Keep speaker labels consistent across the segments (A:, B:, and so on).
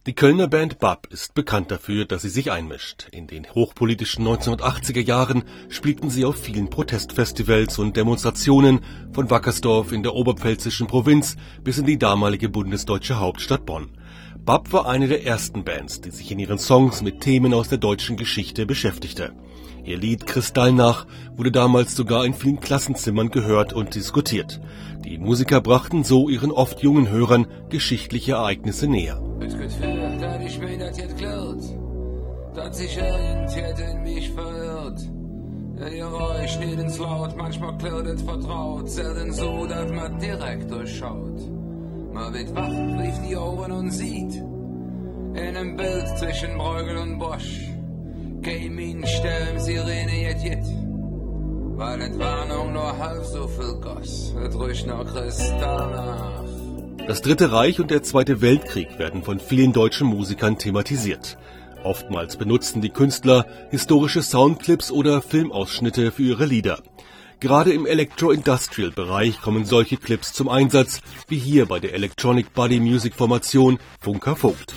A: Die Kölner Band BAP ist bekannt dafür, dass sie sich einmischt. In den hochpolitischen 1980er Jahren spielten sie auf vielen Protestfestivals und Demonstrationen, von Wackersdorf in der oberpfälzischen Provinz bis in die damalige bundesdeutsche Hauptstadt Bonn. BAP war eine der ersten Bands, die sich in ihren Songs mit Themen aus der deutschen Geschichte beschäftigte. Ihr Lied Kristallnach wurde damals sogar in vielen Klassenzimmern gehört und diskutiert. Die Musiker brachten so ihren oft jungen Hörern geschichtliche Ereignisse näher.
B: Es geht für, dass ich mir das jetzt klärt, dass sich irgendjemand in mich verirrt. Der Geräusch nicht ins Laut, manchmal klärt es vertraut, selten so, dass man direkt durchschaut. Man wird wach, rief die Augen und sieht, in einem Bild zwischen Bruegel und Bosch. Kein Minenstern, Sirene, jet, weil es Warnung nur halb so viel goss, es riecht noch Kristallnach.
A: Das Dritte Reich und der Zweite Weltkrieg werden von vielen deutschen Musikern thematisiert. Oftmals benutzen die Künstler historische Soundclips oder Filmausschnitte für ihre Lieder. Gerade im Electro-Industrial-Bereich kommen solche Clips zum Einsatz, wie hier bei der Electronic Body Music Formation Funker Vogt.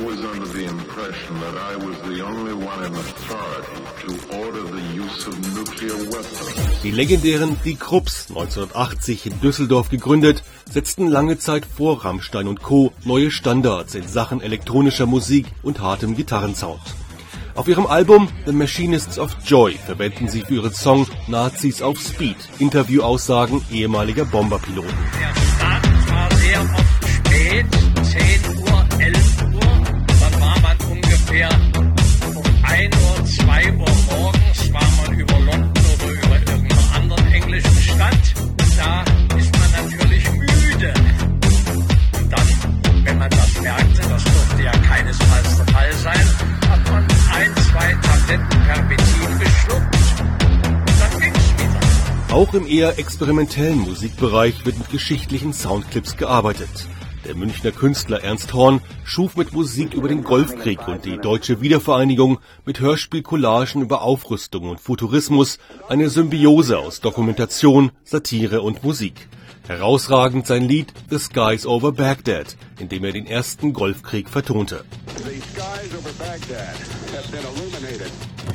A: Die legendären Die Krupps, 1980 in Düsseldorf gegründet, setzten lange Zeit vor Rammstein und Co. neue Standards in Sachen elektronischer Musik und hartem Gitarrensound. Auf ihrem Album The Machinists of Joy verwenden sie für ihren Song Nazis auf Speed Interviewaussagen ehemaliger Bomberpiloten.
C: Der Start war sehr oft spät, 10 Uhr, 11 Uhr, dann war man ungefähr um 1 Uhr, 2 Uhr morgens, war man über London oder über irgendeiner anderen englischen Stadt. Da ist man natürlich müde. Und dann, wenn man das merkte, das durfte ja keinesfalls der Fall sein, hat man 1, 2 Tabletten Pervitin geschluckt und dann ging's wieder.
A: Auch im eher experimentellen Musikbereich wird mit geschichtlichen Soundclips gearbeitet. Der Münchner Künstler Ernst Horn schuf mit Musik über den Golfkrieg und die deutsche Wiedervereinigung mit Hörspielcollagen über Aufrüstung und Futurismus eine Symbiose aus Dokumentation, Satire und Musik. Herausragend sein Lied The Skies Over Baghdad, in dem er den ersten Golfkrieg vertonte.
D: The skies over Baghdad have been illuminated.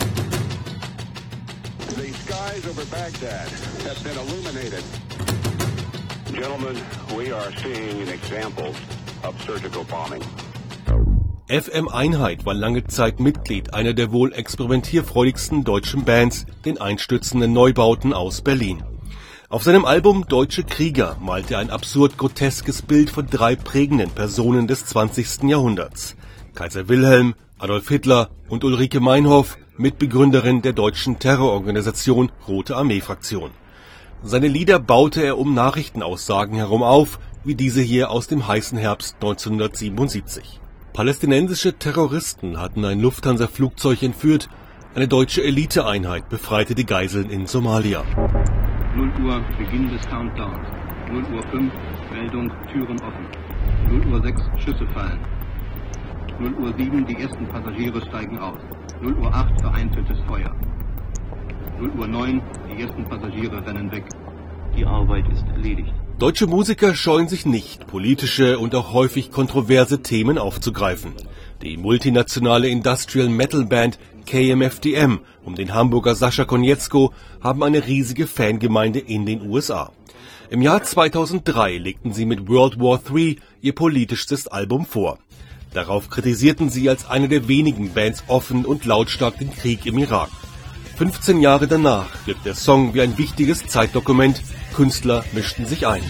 D: The skies over Baghdad have been illuminated. Gentlemen, we are seeing examples of surgical bombing.
A: FM Einheit war lange Zeit Mitglied einer der wohl experimentierfreudigsten deutschen Bands, den einstürzenden Neubauten aus Berlin. Auf seinem Album Deutsche Krieger malte er ein absurd groteskes Bild von 3 prägenden Personen des 20. Jahrhunderts. Kaiser Wilhelm, Adolf Hitler und Ulrike Meinhof, Mitbegründerin der deutschen Terrororganisation Rote Armee-Fraktion. Seine Lieder baute er um Nachrichtenaussagen herum auf, wie diese hier aus dem heißen Herbst 1977. Palästinensische Terroristen hatten ein Lufthansa-Flugzeug entführt, eine deutsche Eliteeinheit befreite die Geiseln in Somalia.
E: 0 Uhr, Beginn des Countdowns. 0 Uhr 5, Meldung, Türen offen. 0 Uhr 6, Schüsse fallen. 0 Uhr 7, die ersten Passagiere steigen aus. 0 Uhr 8, vereinzeltes Feuer. 0 Uhr 9, die ersten Passagiere rennen weg. Die Arbeit ist erledigt.
A: Deutsche Musiker scheuen sich nicht, politische und auch häufig kontroverse Themen aufzugreifen. Die multinationale Industrial Metal Band KMFDM um den Hamburger Sascha Konietzko haben eine riesige Fangemeinde in den USA. Im Jahr 2003 legten sie mit World War III ihr politischstes Album vor. Darauf kritisierten sie als eine der wenigen Bands offen und lautstark den Krieg im Irak. 15 Jahre danach wirkt der Song wie ein wichtiges Zeitdokument. Künstler mischten sich ein.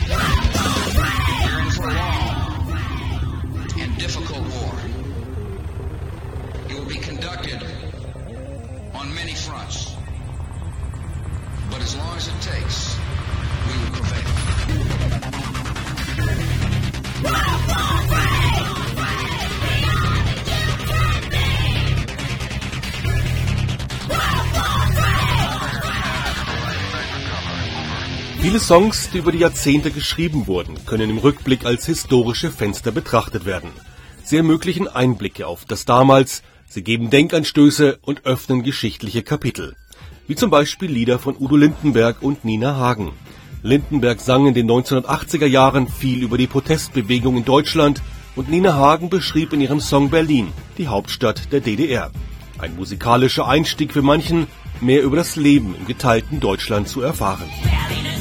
A: Viele Songs, die über die Jahrzehnte geschrieben wurden, können im Rückblick als historische Fenster betrachtet werden. Sie ermöglichen Einblicke auf das Damals, sie geben Denkanstöße und öffnen geschichtliche Kapitel. Wie zum Beispiel Lieder von Udo Lindenberg und Nina Hagen. Lindenberg sang in den 1980er Jahren viel über die Protestbewegung in Deutschland, und Nina Hagen beschrieb in ihrem Song Berlin, die Hauptstadt der DDR. Ein musikalischer Einstieg für manchen, mehr über das Leben im geteilten Deutschland zu erfahren.
F: Berlin